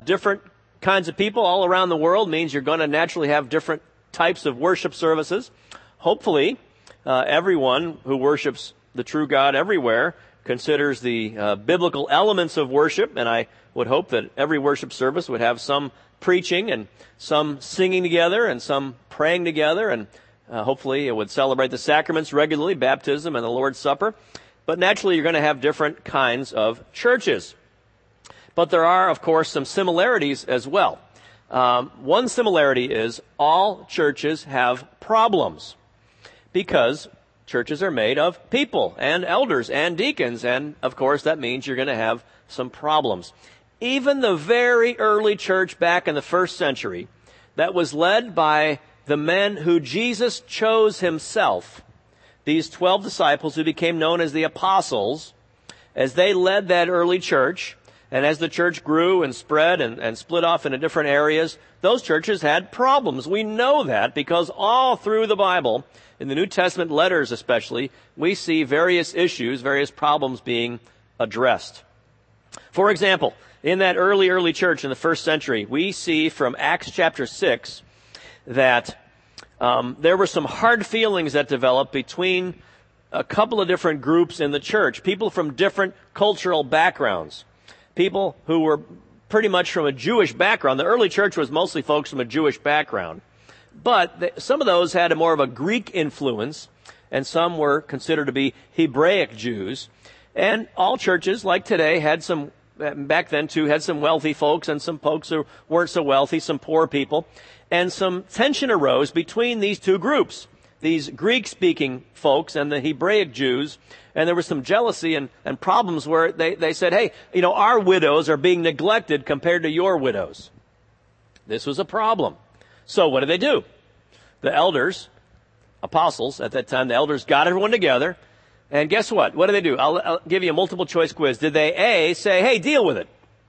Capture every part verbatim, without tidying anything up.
different kinds of people all around the world means you're going to naturally have different types of worship services. Hopefully, uh, everyone who worships the true God everywhere considers the uh, biblical elements of worship, and I would hope that every worship service would have some preaching and some singing together and some praying together, and uh, hopefully it would celebrate the sacraments regularly, baptism and the Lord's Supper. But naturally, you're going to have different kinds of churches. But there are, of course, some similarities as well. Um, one similarity is all churches have problems, because churches are made of people and elders and deacons, and of course that means you're going to have some problems. Even the very early church back in the first century that was led by the men who Jesus chose himself, these twelve disciples who became known as the apostles, as they led that early church, and as the church grew and spread and, and split off into different areas, those churches had problems. We know that because all through the Bible, in the New Testament letters especially, we see various issues, various problems being addressed. For example, in that early, early church in the first century, we see from Acts chapter six that um, there were some hard feelings that developed between a couple of different groups in the church, people from different cultural backgrounds, people who were pretty much from a Jewish background. The early church was mostly folks from a Jewish background. But they, some of those had a more of a Greek influence, and some were considered to be Hebraic Jews. And all churches, like today, had some, back then too, had some wealthy folks and some folks who weren't so wealthy, some poor people. And some tension arose between these two groups, these Greek-speaking folks and the Hebraic Jews. And there was some jealousy and, and problems where they, they said, hey, you know, our widows are being neglected compared to your widows. This was a problem. So what did they do? The elders, apostles at that time, the elders got everyone together. And guess what? What did they do? I'll, I'll give you a multiple choice quiz. Did they, A, say, hey, deal with it?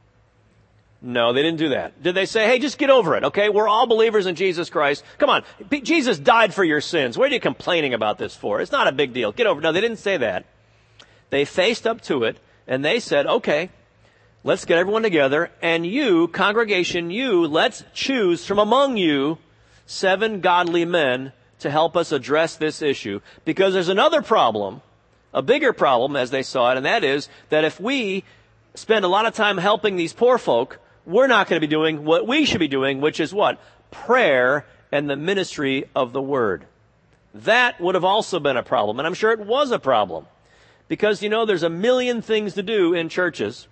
No, they didn't do that. Did they say, hey, just get over it, okay? We're all believers in Jesus Christ. Come on. Jesus died for your sins. What are you complaining about this for? It's not a big deal. Get over it. No, they didn't say that. They faced up to it, and they said, okay, let's get everyone together, and you, congregation, you, let's choose from among you seven godly men to help us address this issue. Because there's another problem, a bigger problem as they saw it, and that is that if we spend a lot of time helping these poor folk, we're not going to be doing what we should be doing, which is what? Prayer and the ministry of the Word. That would have also been a problem, and I'm sure it was a problem. Because, you know, there's a million things to do in churches,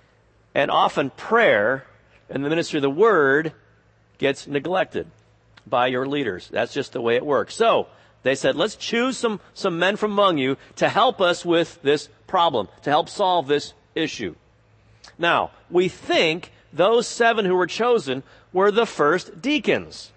and often prayer and the ministry of the Word gets neglected by your leaders. That's just the way it works. So they said, let's choose some, some men from among you to help us with this problem, to help solve this issue. Now, we think those seven who were chosen were the first deacons.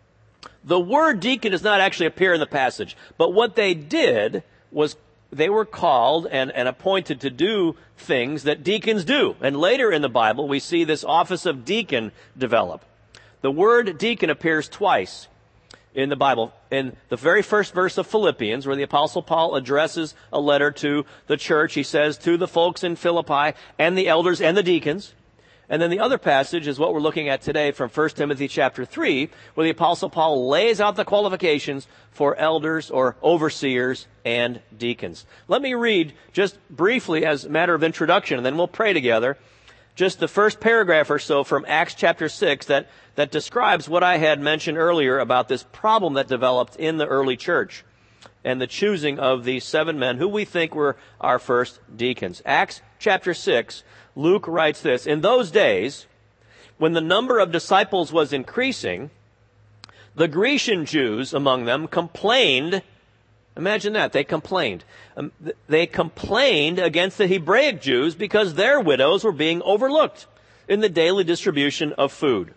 The word deacon does not actually appear in the passage, but what they did was they were called and, and appointed to do things that deacons do. And later in the Bible, we see this office of deacon develop. The word deacon appears twice in the Bible. In the very first verse of Philippians, where the Apostle Paul addresses a letter to the church, he says to the folks in Philippi and the elders and the deacons. And then the other passage is what we're looking at today from First Timothy chapter three, where the Apostle Paul lays out the qualifications for elders or overseers and deacons. Let me read just briefly as a matter of introduction, and then we'll pray together, just the first paragraph or so from Acts chapter six that, that describes what I had mentioned earlier about this problem that developed in the early church and the choosing of these seven men who we think were our first deacons. Acts chapter six, Luke writes this, in those days, when the number of disciples was increasing, the Grecian Jews among them complained. Imagine that, they complained. Um, th- they complained against the Hebraic Jews because their widows were being overlooked in the daily distribution of food.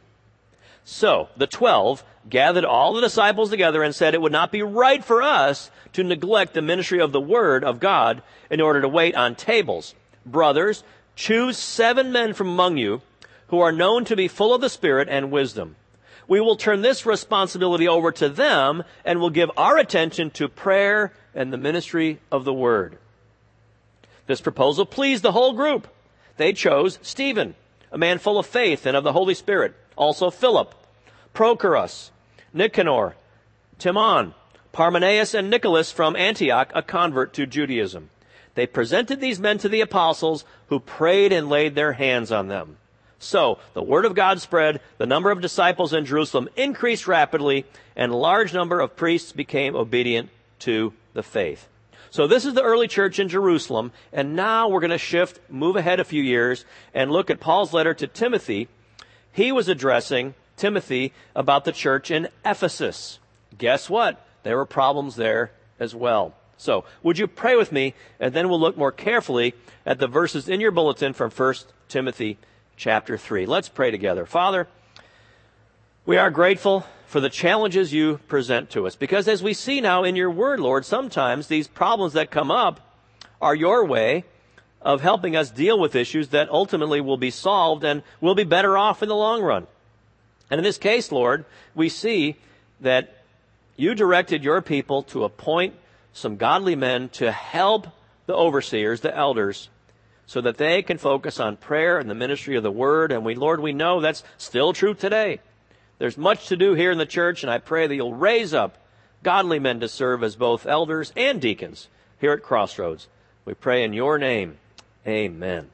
So the twelve gathered all the disciples together and said, it would not be right for us to neglect the ministry of the Word of God in order to wait on tables. Brothers, choose seven men from among you who are known to be full of the Spirit and wisdom. We will turn this responsibility over to them and will give our attention to prayer and the ministry of the Word. This proposal pleased the whole group. They chose Stephen, a man full of faith and of the Holy Spirit, also Philip, Prochorus, Nicanor, Timon, Parmenaeus, and Nicholas from Antioch, a convert to Judaism. They presented these men to the apostles, who prayed and laid their hands on them. So the word of God spread, the number of disciples in Jerusalem increased rapidly, and a large number of priests became obedient to the faith. So this is the early church in Jerusalem, and now we're going to shift, move ahead a few years, and look at Paul's letter to Timothy. He was addressing Timothy about the church in Ephesus. Guess what? There were problems there as well. So, would you pray with me, and then we'll look more carefully at the verses in your bulletin from First Timothy chapter three. Let's pray together. Father, we are grateful for the challenges you present to us, because as we see now in your word, Lord, sometimes these problems that come up are your way of helping us deal with issues that ultimately will be solved and will be better off in the long run. And in this case, Lord, we see that you directed your people to appoint some godly men to help the overseers, the elders, so that they can focus on prayer and the ministry of the word. And we, Lord, we know that's still true today. There's much to do here in the church, and I pray that you'll raise up godly men to serve as both elders and deacons here at Crossroads. We pray in your name. Amen.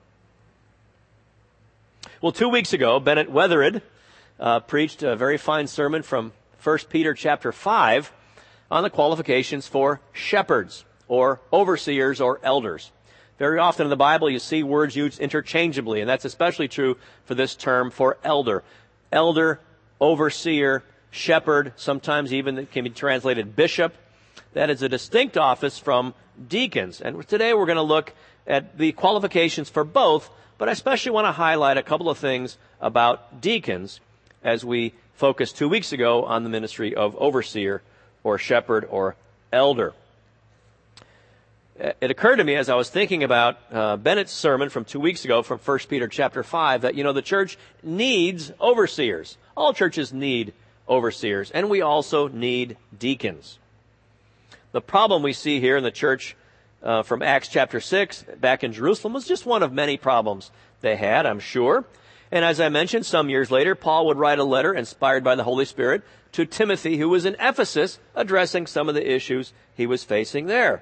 Well, two weeks ago, Bennett Weathered uh, preached a very fine sermon from First Peter chapter five on the qualifications for shepherds or overseers or elders. Very often in the Bible you see words used interchangeably, and that's especially true for this term for elder. Elder, overseer, shepherd, sometimes even it can be translated bishop. That is a distinct office from deacons. And today we're going to look at the qualifications for both, but I especially want to highlight a couple of things about deacons as we focused two weeks ago on the ministry of overseer or shepherd or elder. It occurred to me as I was thinking about uh, Bennett's sermon from two weeks ago from First Peter chapter five that, you know, the church needs overseers. All churches need overseers, and we also need deacons. The problem we see here in the church uh, from Acts chapter six back in Jerusalem was just one of many problems they had, I'm sure. And as I mentioned, some years later, Paul would write a letter inspired by the Holy Spirit to Timothy, who was in Ephesus, addressing some of the issues he was facing there.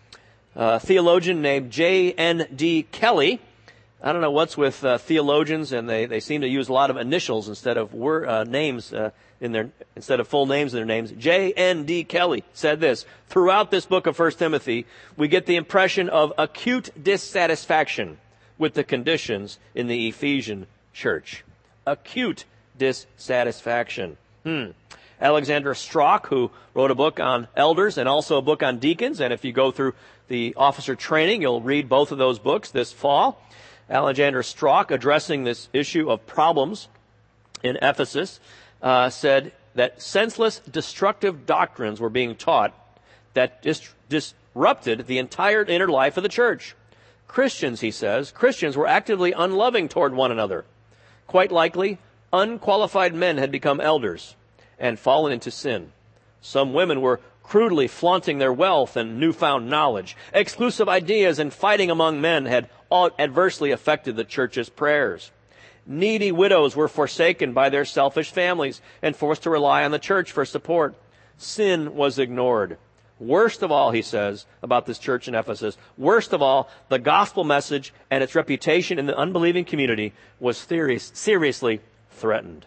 A theologian named J N D Kelly. I don't know what's with uh, theologians, and they, they seem to use a lot of initials instead of word, uh, names uh, in their instead of full names in their names. J N D Kelly said this: throughout this book of First Timothy, we get the impression of acute dissatisfaction with the conditions in the Ephesian church. Acute dissatisfaction. Hmm. Alexander Strauch, who wrote a book on elders and also a book on deacons, and if you go through the officer training, you'll read both of those books this fall. Alexander Strauch, addressing this issue of problems in Ephesus, uh, said that senseless, destructive doctrines were being taught that dis- disrupted the entire inner life of the church. Christians, he says, Christians were actively unloving toward one another. Quite likely, unqualified men had become elders and fallen into sin. Some women were crudely flaunting their wealth and newfound knowledge. Exclusive ideas and fighting among men had adversely affected the church's prayers. Needy widows were forsaken by their selfish families and forced to rely on the church for support. Sin was ignored. Worst of all, he says, about this church in Ephesus, worst of all, the gospel message and its reputation in the unbelieving community was serious, seriously threatened.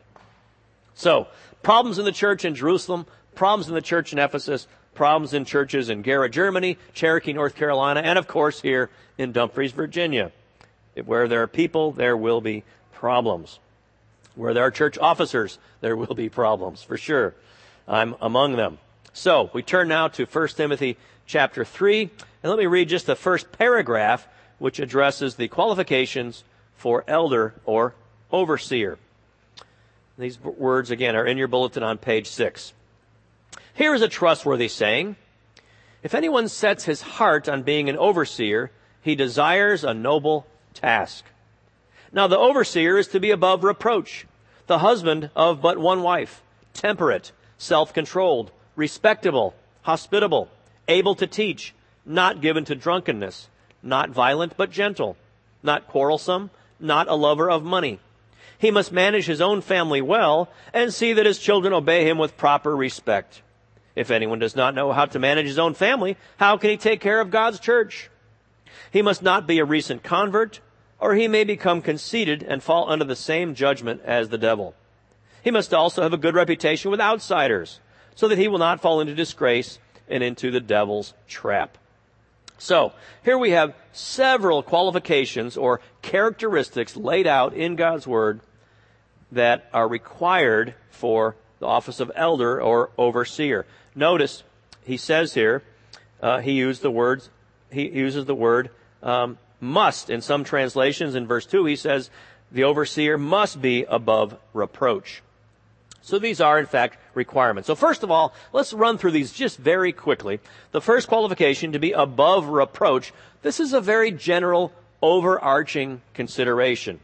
So, problems in the church in Jerusalem, problems in the church in Ephesus, problems in churches in Garrett, Germany, Cherokee, North Carolina, and of course here in Dumfries, Virginia. Where there are people, there will be problems. Where there are church officers, there will be problems, for sure. I'm among them. So, we turn now to First Timothy chapter three, and let me read just the first paragraph, which addresses the qualifications for elder or overseer. These words, again, are in your bulletin on page six. Here is a trustworthy saying: if anyone sets his heart on being an overseer, he desires a noble task. Now the overseer is to be above reproach, the husband of but one wife, temperate, self-controlled, respectable, hospitable, able to teach, not given to drunkenness, not violent but gentle, not quarrelsome, not a lover of money, He must manage his own family well and see that his children obey him with proper respect. If anyone does not know how to manage his own family, how can he take care of God's church? He must not be a recent convert, or he may become conceited and fall under the same judgment as the devil. He must also have a good reputation with outsiders, so that he will not fall into disgrace and into the devil's trap. So, here we have several qualifications or characteristics laid out in God's Word that are required for the office of elder or overseer. Notice, he says here, uh, he used the words, he uses the word um, must. In some translations, in verse two, he says, the overseer must be above reproach. So these are, in fact, requirements. So first of all, let's run through these just very quickly. The first qualification, to be above reproach, this is a very general, overarching consideration.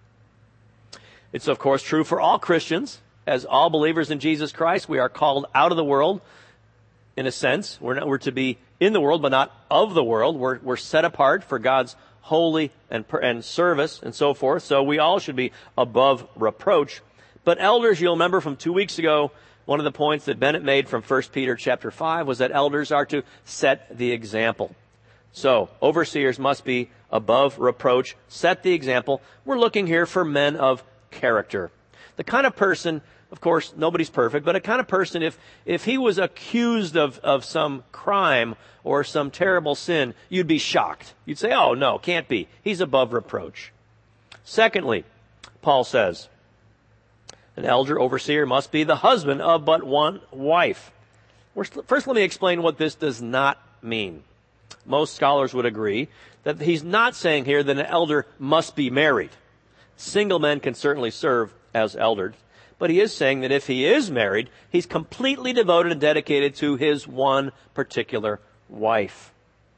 It's, of course, true for all Christians. As all believers in Jesus Christ, we are called out of the world, in a sense. We're, not, we're to be in the world, but not of the world. We're, we're set apart for God's holy and, and service and so forth. So we all should be above reproach. But elders, you'll remember from two weeks ago, one of the points that Bennett made from First Peter chapter five was that elders are to set the example. So, overseers must be above reproach, set the example. We're looking here for men of character. The kind of person, of course, nobody's perfect, but a kind of person, if, if he was accused of, of some crime or some terrible sin, you'd be shocked. You'd say, oh, no, can't be. He's above reproach. Secondly, Paul says, an elder overseer must be the husband of but one wife. First, let me explain what this does not mean. Most scholars would agree that he's not saying here that an elder must be married. Single men can certainly serve as elders, but he is saying that if he is married, he's completely devoted and dedicated to his one particular wife.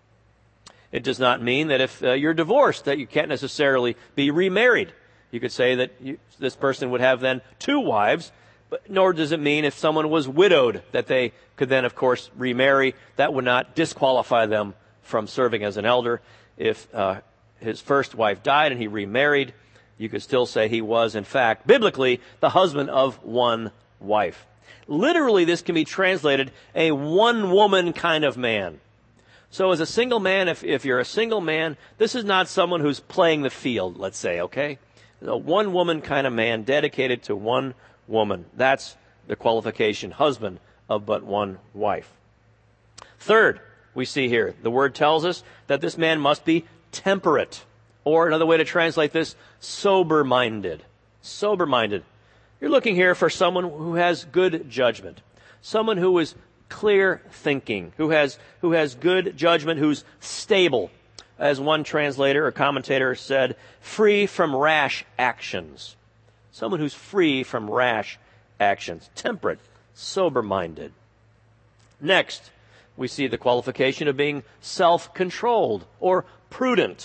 It does not mean that if uh, you're divorced that you can't necessarily be remarried. You could say that you, this person would have then two wives, but nor does it mean if someone was widowed that they could then, of course, remarry. That would not disqualify them from serving as an elder. If uh, his first wife died and he remarried, you could still say he was, in fact, biblically, the husband of one wife. Literally, this can be translated a one-woman kind of man. So as a single man, if, if you're a single man, this is not someone who's playing the field, let's say, okay? A one-woman kind of man dedicated to one woman. That's the qualification, husband of but one wife. Third, we see here, the word tells us that this man must be temperate. Or another way to translate this, sober-minded. Sober-minded. You're looking here for someone who has good judgment. Someone who is clear thinking, who has, who has good judgment, who's stable. As one translator or commentator said, free from rash actions. Someone who's free from rash actions. Temperate, sober-minded. Next, we see the qualification of being self-controlled or prudent.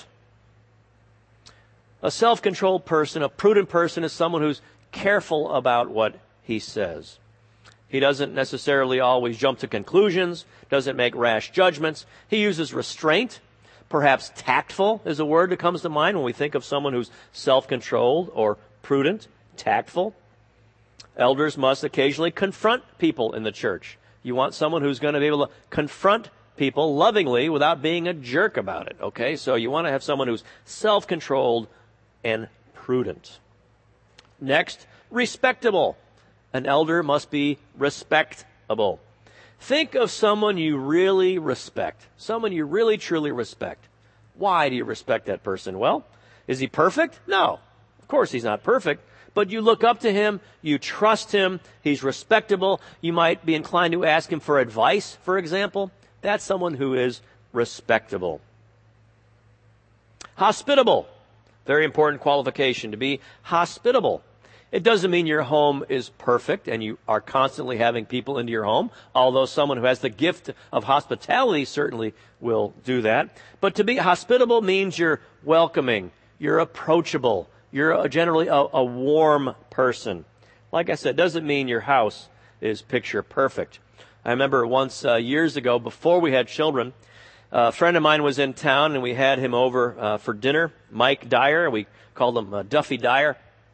A self-controlled person, a prudent person, is someone who's careful about what he says. He doesn't necessarily always jump to conclusions, doesn't make rash judgments. He uses restraint. Perhaps tactful is a word that comes to mind when we think of someone who's self-controlled or prudent, tactful. Elders must occasionally confront people in the church. You want someone who's going to be able to confront people lovingly without being a jerk about it, okay? So you want to have someone who's self-controlled and prudent. Next, respectable. An elder must be respectable. Think of someone you really respect, someone you really truly respect. Why do you respect that person? Well, is he perfect? No, of course he's not perfect, but you look up to him, you trust him, he's respectable. You might be inclined to ask him for advice, for example. That's someone who is respectable. Hospitable. Very important qualification, to be hospitable. It doesn't mean your home is perfect and you are constantly having people into your home, although someone who has the gift of hospitality certainly will do that. But to be hospitable means you're welcoming, you're approachable, you're a, generally a, a warm person. Like I said, it doesn't mean your house is picture perfect. I remember once uh, years ago, before we had children, a friend of mine was in town and we had him over uh, for dinner, Mike Dyer. We called him uh, Duffy Dyer.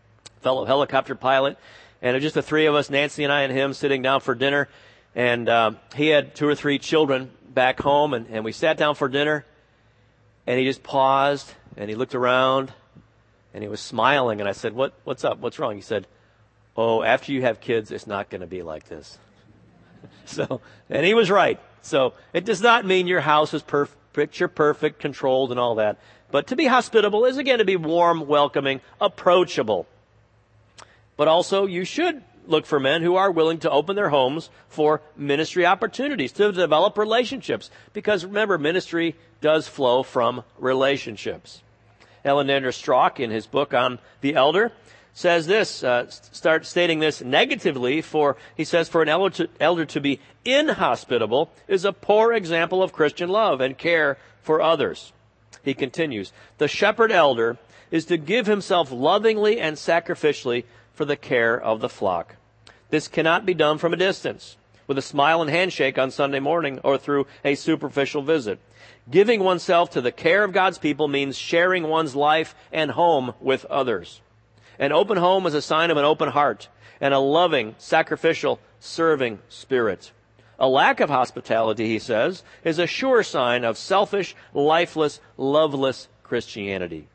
fellow helicopter pilot. And it was just the three of us, Nancy and I and him, sitting down for dinner. And um, he had two or three children back home, and, and we sat down for dinner. And he just paused, and he looked around, and he was smiling. And I said, "What? What's up? What's wrong?" He said, "Oh, after you have kids, it's not going to be like this." So, and he was right. So it does not mean your house is perf- picture perfect, controlled, and all that. But to be hospitable is, again, to be warm, welcoming, approachable. But also, you should look for men who are willing to open their homes for ministry opportunities, to develop relationships. Because remember, ministry does flow from relationships. Ellen Strauch, in his book on the elder, says this, uh, start stating this negatively, for, he says, for an elder to, elder to be inhospitable is a poor example of Christian love and care for others. He continues, the shepherd elder is to give himself lovingly and sacrificially for the care of the flock. This cannot be done from a distance, with a smile and handshake on Sunday morning or through a superficial visit. Giving oneself to the care of God's people means sharing one's life and home with others. An open home is a sign of an open heart and a loving, sacrificial, serving spirit. A lack of hospitality, he says, is a sure sign of selfish, lifeless, loveless Christianity.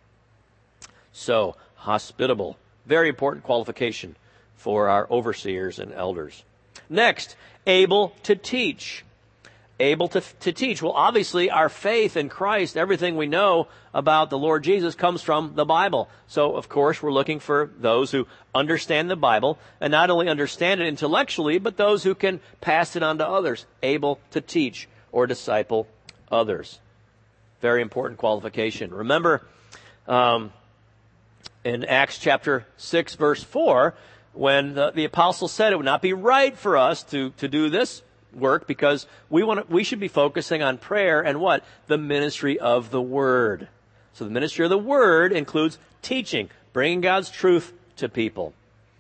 So, hospitable. Very important qualification for our overseers and elders. Next, able to teach. Able to, to teach. Well, obviously, our faith in Christ, everything we know about the Lord Jesus comes from the Bible. So, of course, we're looking for those who understand the Bible, and not only understand it intellectually, but those who can pass it on to others, able to teach or disciple others. Very important qualification. Remember, um, in Acts chapter six, verse four, when the, the apostle said it would not be right for us to, to do this work because we want to, we should be focusing on prayer and what? The ministry of the Word. So the ministry of the Word includes teaching, bringing God's truth to people.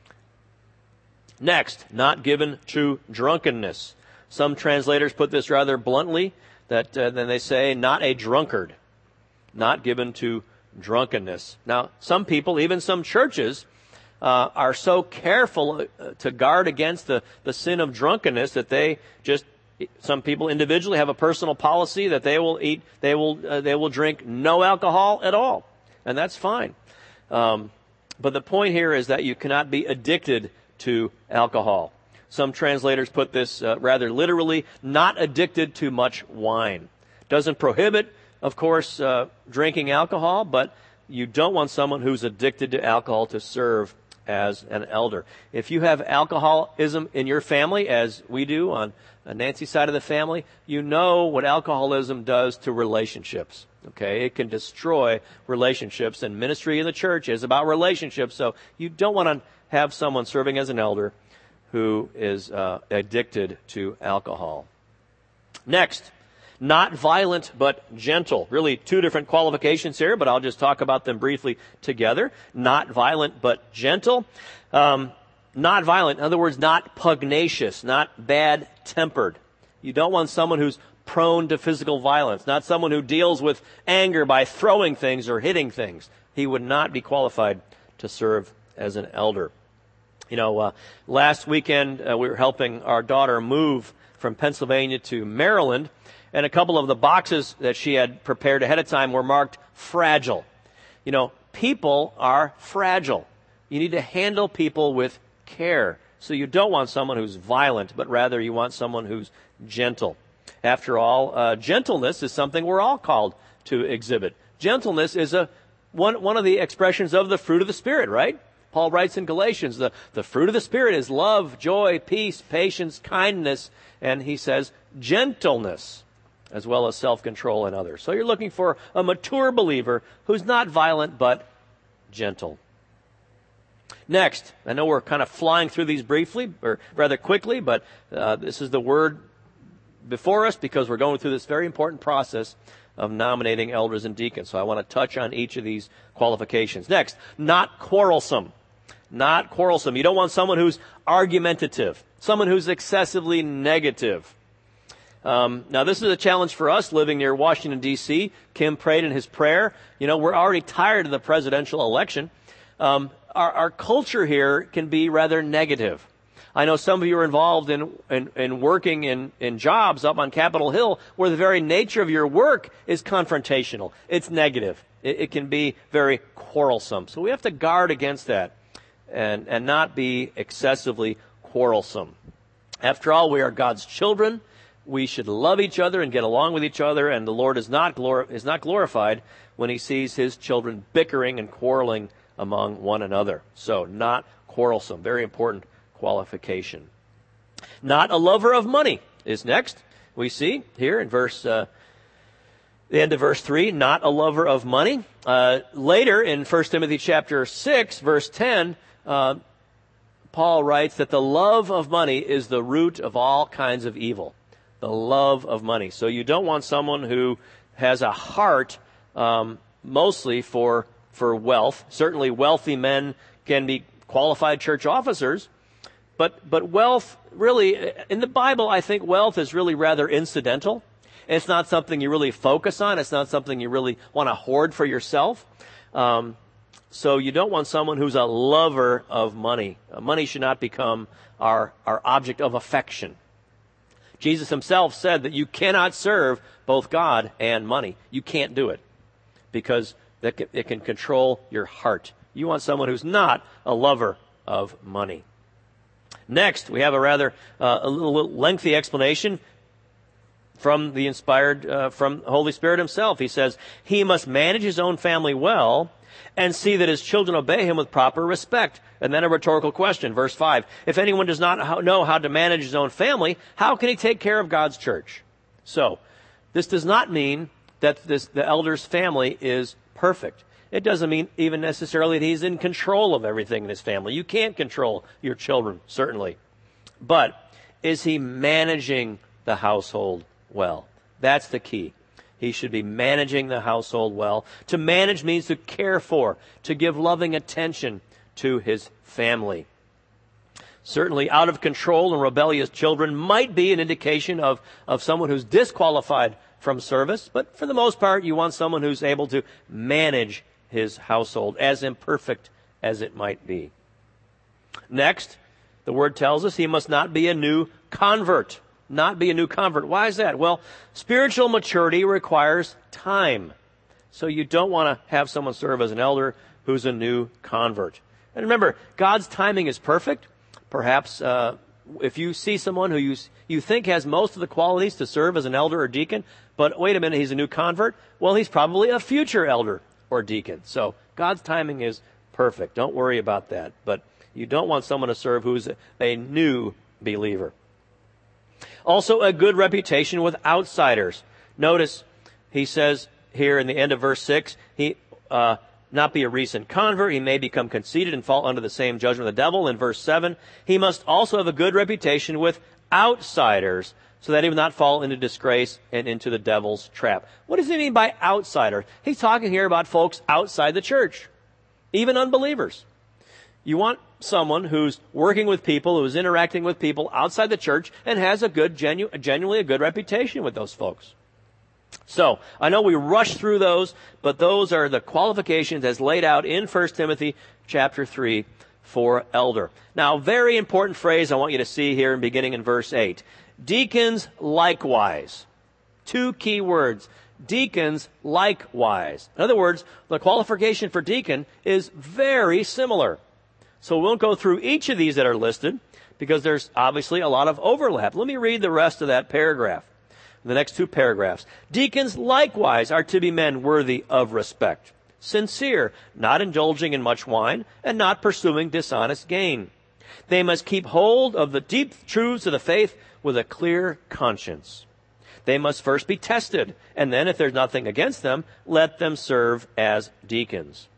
Next, not given to drunkenness. Some translators put this rather bluntly, that uh, then they say, not a drunkard, not given to drunkenness. Now, some people, even some churches, uh, are so careful uh, to guard against the, the sin of drunkenness that they just, some people individually have a personal policy that they will eat, they will, uh, they will drink no alcohol at all. And that's fine. Um, but the point here is that you cannot be addicted to alcohol. Some translators put this uh, rather literally, not addicted to much wine. Doesn't prohibit, of course, uh, drinking alcohol, but you don't want someone who's addicted to alcohol to serve as an elder. If you have alcoholism in your family, as we do on Nancy's side of the family, you know what alcoholism does to relationships. Okay, it can destroy relationships, and ministry in the church is about relationships, so you don't want to have someone serving as an elder who is uh, addicted to alcohol. Next, not violent but gentle. Really two different qualifications here, but I'll just talk about them briefly together. Not violent but gentle. Um, not violent, in other words, not pugnacious, not bad-tempered. You don't want someone who's prone to physical violence, not someone who deals with anger by throwing things or hitting things. He would not be qualified to serve as an elder. You know, uh, last weekend uh, we were helping our daughter move from Pennsylvania to Maryland, and a couple of the boxes that she had prepared ahead of time were marked fragile. You know, people are fragile. You need to handle people with care. So you don't want someone who's violent, but rather you want someone who's gentle. After all, uh, gentleness is something we're all called to exhibit. Gentleness is a one one of the expressions of the fruit of the Spirit, right? Paul writes in Galatians, the, the fruit of the Spirit is love, joy, peace, patience, kindness, and he says gentleness, as well as self-control in others. So you're looking for a mature believer who's not violent but gentle. Next, I know we're kind of flying through these briefly, or rather quickly, but uh, this is the word before us because we're going through this very important process of nominating elders and deacons. So I want to touch on each of these qualifications. Next, not quarrelsome. Not quarrelsome. You don't want someone who's argumentative, someone who's excessively negative. Um, now, this is a challenge for us living near Washington, D C Kim prayed in his prayer. You know, we're already tired of the presidential election. Um, our, our culture here can be rather negative. I know some of you are involved in, in, in working in, in jobs up on Capitol Hill where the very nature of your work is confrontational. It's negative. It, it can be very quarrelsome. So we have to guard against that and, and not be excessively quarrelsome. After all, we are God's children. We should love each other and get along with each other, and the Lord is not glor- is not glorified when he sees his children bickering and quarreling among one another. So not quarrelsome. Very important qualification. Not a lover of money is next. We see here in verse, uh, the end of verse three, not a lover of money. Uh, later in First Timothy chapter six, verse ten, uh, Paul writes that the love of money is the root of all kinds of evil. The love of money. So you don't want someone who has a heart um, mostly for for wealth. Certainly wealthy men can be qualified church officers, but but wealth really, in the Bible, I think wealth is really rather incidental. It's not something you really focus on. It's not something you really want to hoard for yourself. Um, so you don't want someone who's a lover of money. Uh, money should not become our, our object of affection. Jesus himself said that you cannot serve both God and money. You can't do it because that can, it can control your heart. You want someone who's not a lover of money. Next, we have a rather uh, a little lengthy explanation from the inspired, uh, from the Holy Spirit himself. He says, he must manage his own family well and see that his children obey him with proper respect. And then a rhetorical question, verse five. If anyone does not know how to manage his own family, how can he take care of God's church? So, this does not mean that this, the elder's family is perfect. It doesn't mean even necessarily that he's in control of everything in his family. You can't control your children, certainly. But is he managing the household well? That's the key. He should be managing the household well. To manage means to care for, to give loving attention to his family. Certainly out of control and rebellious children might be an indication of, of someone who's disqualified from service, but for the most part, you want someone who's able to manage his household, as imperfect as it might be. Next, the word tells us he must not be a new convert. Not be a new convert. Why is that? Well, spiritual maturity requires time. So you don't want to have someone serve as an elder who's a new convert. And remember, God's timing is perfect. Perhaps uh, if you see someone who you, you think has most of the qualities to serve as an elder or deacon, but wait a minute, he's a new convert, well, he's probably a future elder or deacon. So God's timing is perfect. Don't worry about that. But you don't want someone to serve who's a, a new believer. Also, a good reputation with outsiders. Notice he says here in the end of verse six, he uh, not be a recent convert. He may become conceited and fall under the same judgment of the devil. In verse seven, he must also have a good reputation with outsiders, so that he will not fall into disgrace and into the devil's trap. What does he mean by outsider? He's talking here about folks outside the church, even unbelievers. You want someone who's working with people, who's interacting with people outside the church, and has a good, genu- genuinely a good reputation with those folks. So, I know we rushed through those, but those are the qualifications as laid out in First Timothy chapter three for elder. Now, very important phrase I want you to see here in beginning in verse eight. Deacons likewise. Two key words. Deacons likewise. In other words, the qualification for deacon is very similar. So we won't go through each of these that are listed because there's obviously a lot of overlap. Let me read the rest of that paragraph. The next two paragraphs. Deacons likewise are to be men worthy of respect, sincere, not indulging in much wine, and not pursuing dishonest gain. They must keep hold of the deep truths of the faith with a clear conscience. They must first be tested, and then, if there's nothing against them, let them serve as deacons.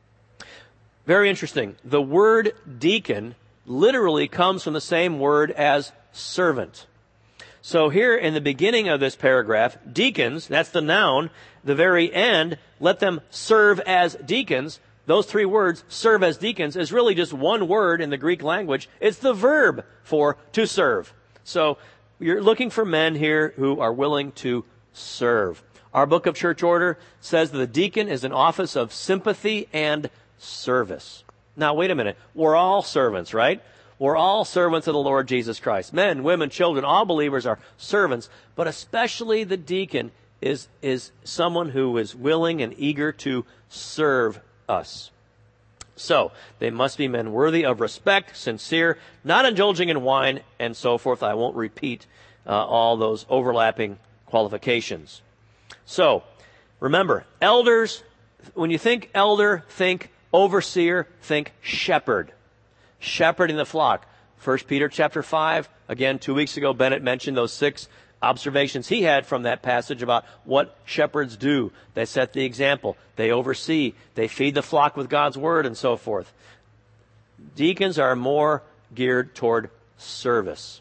Very interesting. The word deacon literally comes from the same word as servant. So here in the beginning of this paragraph, deacons, that's the noun. The very end, let them serve as deacons. Those three words, serve as deacons, is really just one word in the Greek language. It's the verb for to serve. So you're looking for men here who are willing to serve. Our book of church order says that the deacon is an office of sympathy and service. Now, wait a minute. We're all servants, right? We're all servants of the Lord Jesus Christ. Men, women, children, all believers are servants, but especially the deacon is, is someone who is willing and eager to serve us. So, they must be men worthy of respect, sincere, not indulging in wine, and so forth. I won't repeat uh, all those overlapping qualifications. So, remember, elders, when you think elder, think overseer, think shepherd. Shepherding the flock. First Peter chapter five, again, two weeks ago, Bennett mentioned those six observations he had from that passage about what shepherds do. They set the example. They oversee. They feed the flock with God's word and so forth. Deacons are more geared toward service.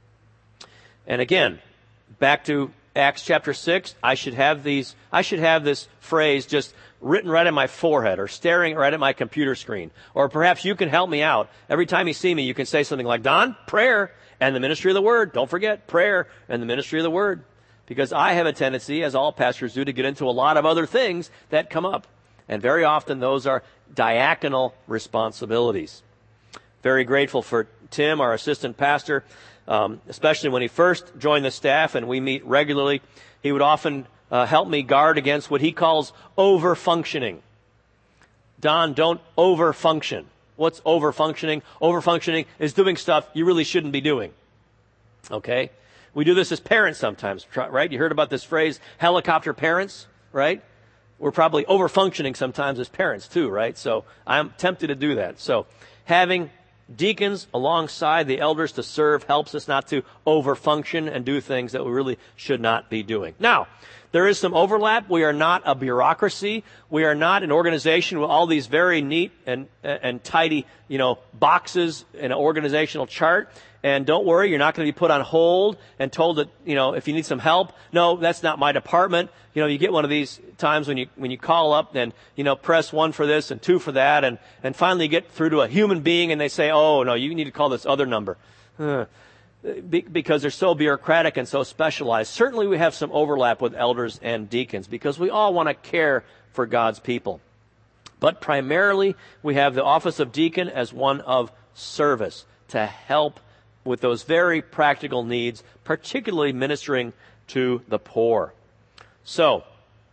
And again, back to Acts chapter six, I should have these, I should have this phrase just written right on my forehead or staring right at my computer screen. Or perhaps you can help me out. Every time you see me, you can say something like, Don, prayer and the ministry of the word. Don't forget prayer and the ministry of the word. Because I have a tendency, as all pastors do, to get into a lot of other things that come up. And very often those are diaconal responsibilities. Very grateful for Tim, our assistant pastor, um, especially when he first joined the staff and we meet regularly. He would often uh, help me guard against what he calls over-functioning. Don, don't over-function. What's over-functioning? Over-functioning is doing stuff you really shouldn't be doing. Okay? We do this as parents sometimes, right? You heard about this phrase, helicopter parents, right? We're probably over-functioning sometimes as parents too, right? So I'm tempted to do that. So having deacons alongside the elders to serve helps us not to over-function and do things that we really should not be doing. Now, there is some overlap. We are not a bureaucracy. We are not an organization with all these very neat and and tidy, you know, boxes in an organizational chart. And don't worry, you're not going to be put on hold and told that, you know, if you need some help, no, that's not my department. You know, you get one of these times when you when you call up and, you know, press one for this and two for that, and, and finally you get through to a human being and they say, oh, no, you need to call this other number. Uh, because they're so bureaucratic and so specialized. Certainly we have some overlap with elders and deacons because we all want to care for God's people. But primarily we have the office of deacon as one of service to help with those very practical needs, particularly ministering to the poor. So,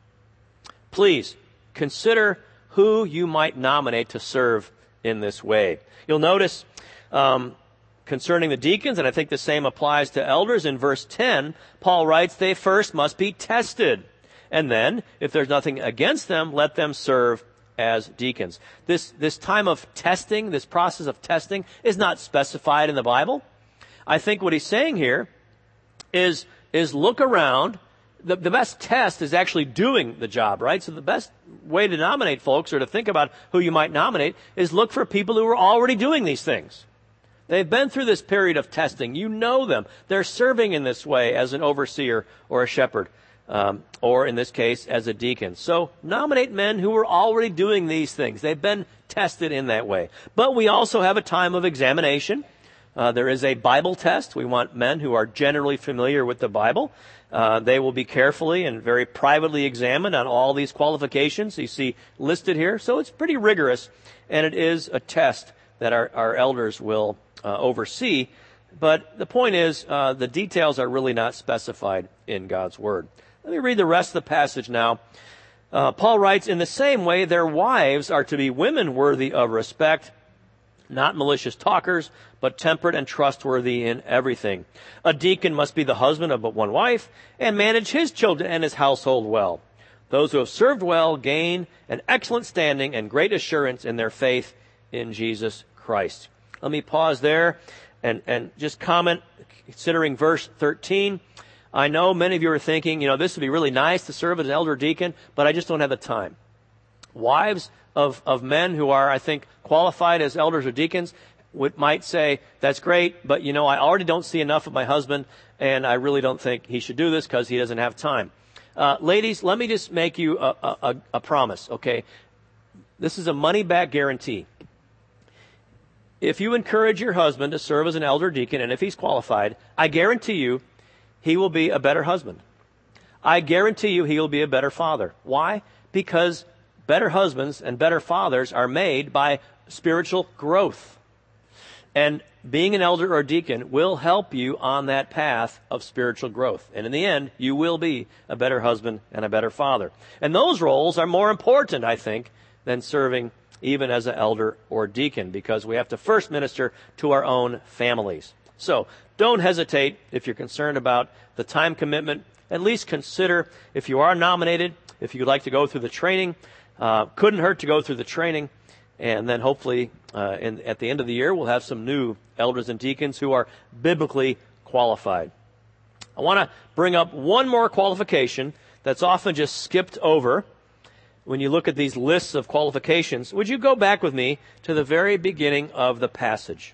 please consider who you might nominate to serve in this way. You'll notice um, concerning the deacons, and I think the same applies to elders, in verse ten, Paul writes, they first must be tested. And then, if there's nothing against them, let them serve as deacons. This, this time of testing, this process of testing, is not specified in the Bible. I think what he's saying here is, is look around. The, the best test is actually doing the job, right? So the best way to nominate folks or to think about who you might nominate is look for people who are already doing these things. They've been through this period of testing. You know them. They're serving in this way as an overseer or a shepherd, um, or in this case, as a deacon. So nominate men who are already doing these things. They've been tested in that way. But we also have a time of examination. Uh, there is a Bible test. We want men who are generally familiar with the Bible. Uh, they will be carefully and very privately examined on all these qualifications you see listed here. So it's pretty rigorous, and it is a test that our, our elders will uh, oversee. But the point is, uh, the details are really not specified in God's Word. Let me read the rest of the passage now. Uh, Paul writes, in the same way, their wives are to be women worthy of respect, not malicious talkers, but temperate and trustworthy in everything. A deacon must be the husband of but one wife and manage his children and his household well. Those who have served well gain an excellent standing and great assurance in their faith in Jesus Christ. Let me pause there and, and just comment, considering verse thirteen. I know many of you are thinking, you know, this would be really nice to serve as an elder deacon, but I just don't have the time. Wives of, of men who are, I think, qualified as elders or deacons would, might say, that's great, but, you know, I already don't see enough of my husband, and I really don't think he should do this because he doesn't have time. Uh, ladies, let me just make you a, a, a promise, okay? This is a money-back guarantee. If you encourage your husband to serve as an elder deacon, and if he's qualified, I guarantee you he will be a better husband. I guarantee you he will be a better father. Why? Because better husbands and better fathers are made by spiritual growth. And being an elder or deacon will help you on that path of spiritual growth. And in the end, you will be a better husband and a better father. And those roles are more important, I think, than serving even as an elder or deacon, because we have to first minister to our own families. So don't hesitate if you're concerned about the time commitment. At least consider if you are nominated, if you'd like to go through the training. Uh, couldn't hurt to go through the training. And then hopefully uh, in, at the end of the year, we'll have some new elders and deacons who are biblically qualified. I want to bring up one more qualification that's often just skipped over when you look at these lists of qualifications. Would you go back with me to the very beginning of the passage?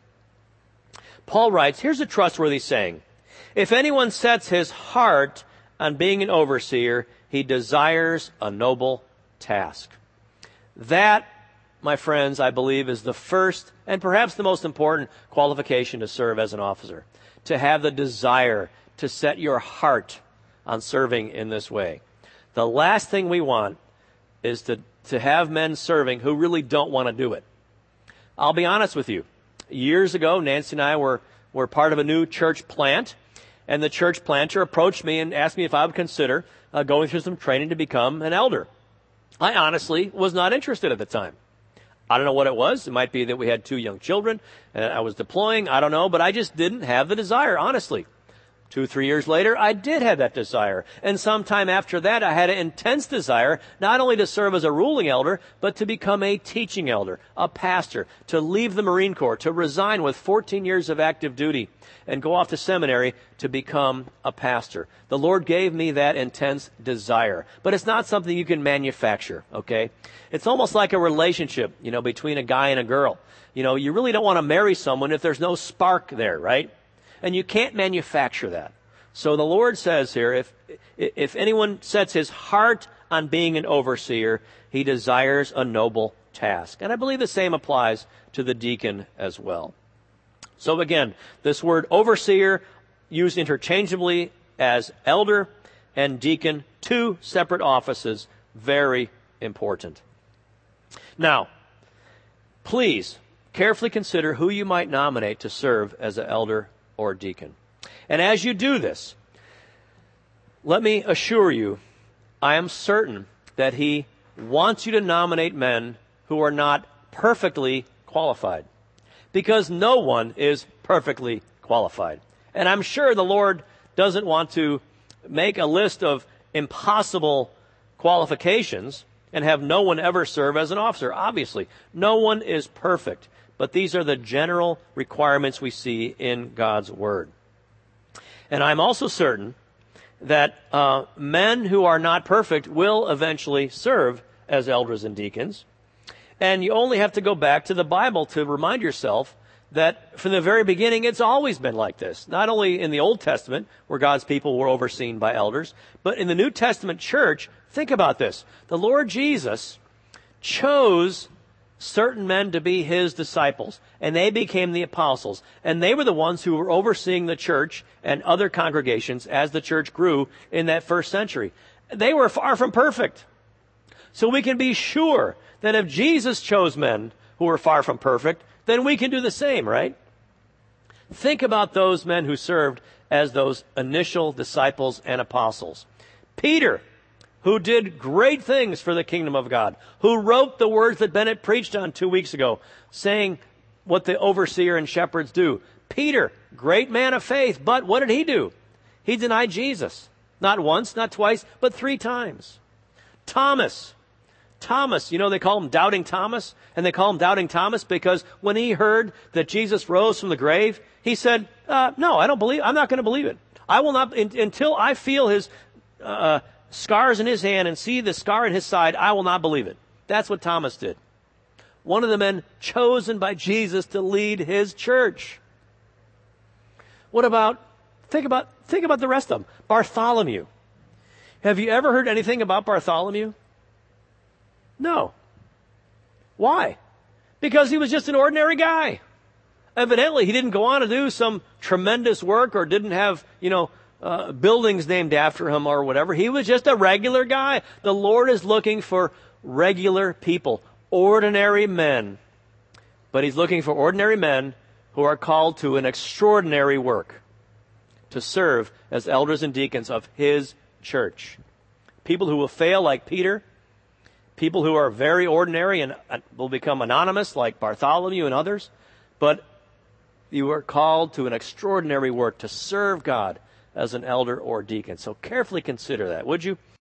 Paul writes, here's a trustworthy saying. If anyone sets his heart on being an overseer, he desires a noble task. That, my friends, I believe is the first and perhaps the most important qualification to serve as an officer. To have the desire to set your heart on serving in this way. The last thing we want is to, to have men serving who really don't want to do it. I'll be honest with you. Years ago, Nancy and I were, were part of a new church plant, and the church planter approached me and asked me if I would consider uh, going through some training to become an elder. I honestly was not interested at the time. I don't know what it was. It might be that we had two young children, and I was deploying. I don't know, but I just didn't have the desire, honestly. Two, three years later, I did have that desire. And sometime after that, I had an intense desire not only to serve as a ruling elder, but to become a teaching elder, a pastor, to leave the Marine Corps, to resign with fourteen years of active duty, and go off to seminary to become a pastor. The Lord gave me that intense desire. But it's not something you can manufacture, okay? It's almost like a relationship, you know, between a guy and a girl. You know, you really don't want to marry someone if there's no spark there, right? And you can't manufacture that. So the Lord says here, if if anyone sets his heart on being an overseer, he desires a noble task. And I believe the same applies to the deacon as well. So again, this word overseer used interchangeably as elder and deacon, two separate offices, very important. Now, please carefully consider who you might nominate to serve as an elder or deacon. And as you do this, let me assure you, I am certain that he wants you to nominate men who are not perfectly qualified. Because no one is perfectly qualified. And I'm sure the Lord doesn't want to make a list of impossible qualifications and have no one ever serve as an officer. Obviously, no one is perfect. But these are the general requirements we see in God's Word. And I'm also certain that uh, men who are not perfect will eventually serve as elders and deacons. And you only have to go back to the Bible to remind yourself that from the very beginning, it's always been like this. Not only in the Old Testament, where God's people were overseen by elders, but in the New Testament church, think about this. The Lord Jesus chose certain men to be his disciples, and they became the apostles. And they were the ones who were overseeing the church and other congregations as the church grew in that first century. They were far from perfect. So we can be sure that if Jesus chose men who were far from perfect, then we can do the same, right? Think about those men who served as those initial disciples and apostles. Peter, who did great things for the kingdom of God, who wrote the words that Bennett preached on two weeks ago, saying what the overseer and shepherds do. Peter, great man of faith, but what did he do? He denied Jesus. Not once, not twice, but three times. Thomas, Thomas, you know, they call him Doubting Thomas, and they call him Doubting Thomas because when he heard that Jesus rose from the grave, he said, uh, no, I don't believe, I'm not going to believe it. I will not, in, until I feel his, uh, scars in his hand and see the scar in his side, I will not believe it. That's what Thomas did. One of the men chosen by Jesus to lead his church. What about, think about, think about the rest of them. Bartholomew. Have you ever heard anything about Bartholomew? No. Why? Because he was just an ordinary guy. Evidently, he didn't go on to do some tremendous work or didn't have, you know, Uh, buildings named after him or whatever. He was just a regular guy. The Lord is looking for regular people, ordinary men. But he's looking for ordinary men who are called to an extraordinary work, to serve as elders and deacons of his church. People who will fail like Peter, people who are very ordinary and will become anonymous like Bartholomew and others, but you are called to an extraordinary work to serve God as an elder or deacon. So carefully consider that, would you?